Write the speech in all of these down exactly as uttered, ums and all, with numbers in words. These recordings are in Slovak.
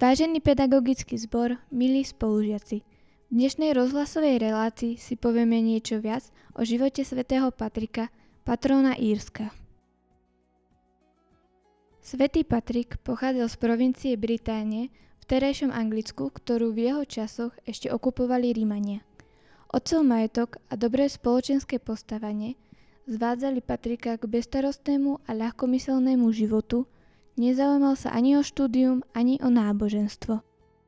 Vážený pedagogický zbor, milí spolužiaci, v dnešnej rozhlasovej relácii si povieme niečo viac o živote svätého Patrika, patróna Írska. Svätý Patrik pochádzal z provincie Británie v terajšom Anglicku, ktorú v jeho časoch ešte okupovali Rímania. Otcov majetok a dobré spoločenské postavenie zvádzali Patrika k bezstarostnému a ľahkomyselnému životu, nezaujímal sa ani o štúdium, ani o náboženstvo.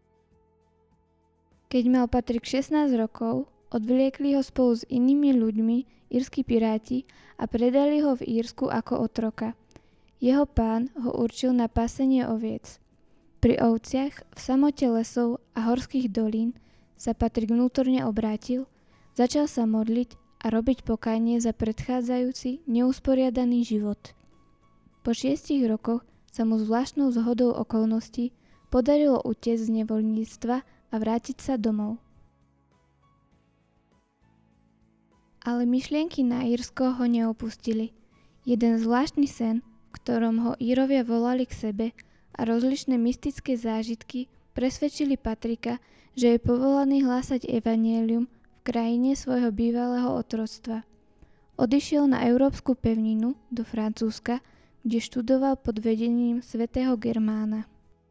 Keď mal Patrik šestnásť rokov, odvliekli ho spolu s inými ľuďmi írsky piráti a predali ho v Írsku ako otroka. Jeho pán ho určil na pásenie oviec. Pri ovciach v samote lesov a horských dolín sa Patrik vnútorne obrátil, začal sa modliť a robiť pokánie za predchádzajúci neusporiadaný život. Po šiestich rokoch sa mu zvláštnou zhodou okolností podarilo utiecť z nevoľníctva a vrátiť sa domov. Ale myšlienky na Írsko ho neopustili. Jeden zvláštny sen, v ktorom ho Írovia volali k sebe, a rozličné mystické zážitky presvedčili Patrika, že je povolaný hlásať evanjelium v krajine svojho bývalého otroctva. Odišiel na európsku pevninu do Francúzska, kde študoval pod vedením svätého Germána.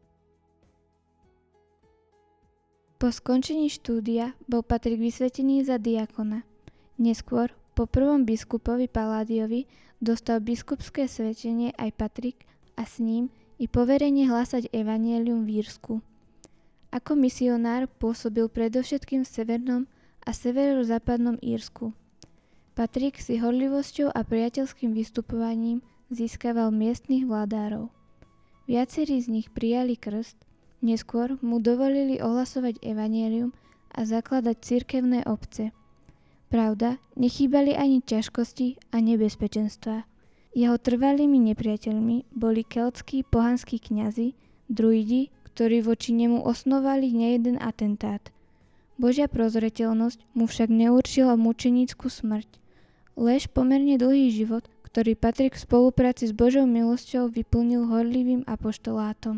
Po skončení štúdia bol Patrik vysvetený za diakona. Neskôr, po prvom biskupovi Paládiovi, dostal biskupské svetenie aj Patrik a s ním i poverenie hlásať evanjelium v Írsku. Ako misionár pôsobil predovšetkým v severnom a severozápadnom Írsku. Patrik si horlivosťou a priateľským vystupovaním získaval miestnych vládárov. Viacerí z nich prijali krst, neskôr mu dovolili ohlasovať evanjelium a zakladať cirkevné obce. Pravda, nechýbali ani ťažkosti a nebezpečenstvá. Jeho trvalými nepriateľmi boli keľtskí pohanskí kňazi, druidi, ktorí voči nemu osnovali nejeden atentát. Božia prozreteľnosť mu však neurčila mučenícku smrť. Lež pomerne dlhý život, ktorý Patrik v spolupráci s Božou milosťou vyplnil horlivým apoštolátom.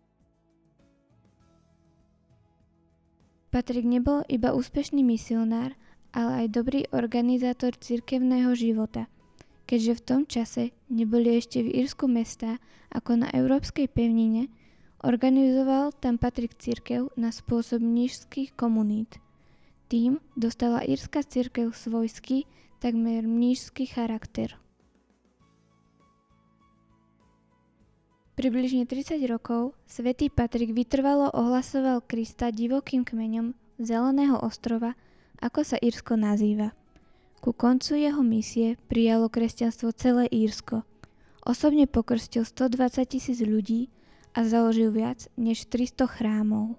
Patrik nebol iba úspešný misionár, ale aj dobrý organizátor cirkevného života. Keďže v tom čase neboli ešte v Írsku mestá ako na európskej pevnine, organizoval tam Patrik cirkev na spôsob mníšskych komunít. Tým dostala írska cirkev svojský, takmer mníšsky charakter. Približne tridsať rokov svätý Patrik vytrvalo ohlasoval Krista divokým kmeňom Zeleného ostrova, ako sa Írsko nazýva. Ku koncu jeho misie prijalo kresťanstvo celé Írsko. Osobne pokrstil stodvadsať tisíc ľudí a založil viac než tristo chrámov.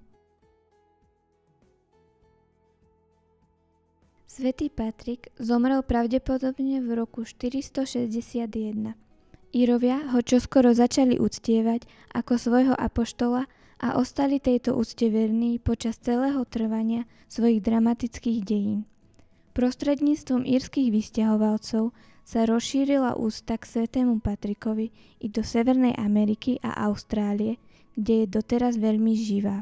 Svätý Patrik zomrel pravdepodobne v roku štyristošesťdesiatjeden. Írovia ho čoskoro začali uctievať ako svojho apoštola a ostali tejto úcte verní počas celého trvania svojich dramatických dejín. Prostredníctvom írskych vysťahovalcov sa rozšírila úcta k svätému Patrikovi i do Severnej Ameriky a Austrálie, kde je doteraz veľmi živá.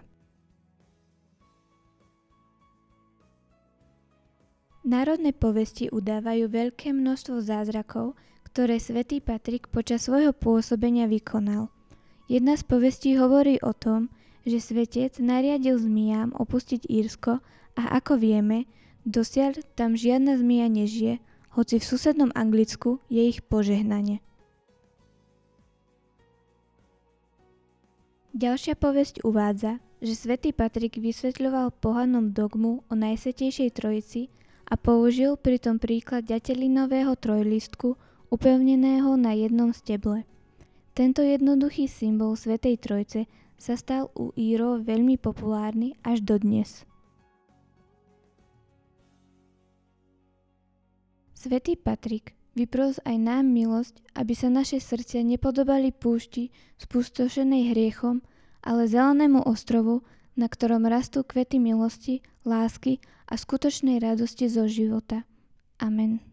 Národné povesti udávajú veľké množstvo zázrakov, ktoré svätý Patrik počas svojho pôsobenia vykonal. Jedna z povestí hovorí o tom, že svetec nariadil zmijám opustiť Írsko a ako vieme, dosiaľ tam žiadna zmija nežije, hoci v susednom Anglicku je ich požehnanie. Ďalšia povesť uvádza, že svätý Patrik vysvetľoval pohanom dogmu o Najsvätejšej Trojici a použil pritom príklad ďatelinového trojlistku upevneného na jednom steble. Tento jednoduchý symbol Svätej Trojice sa stal u Írov veľmi populárny až dodnes. Svätý Patrik vypros aj nám milosť, aby sa naše srdcia nepodobali púšti spustošenej hriechom, ale zelenému ostrovu, na ktorom rastú kvety milosti, lásky a skutočnej radosti zo života. Amen.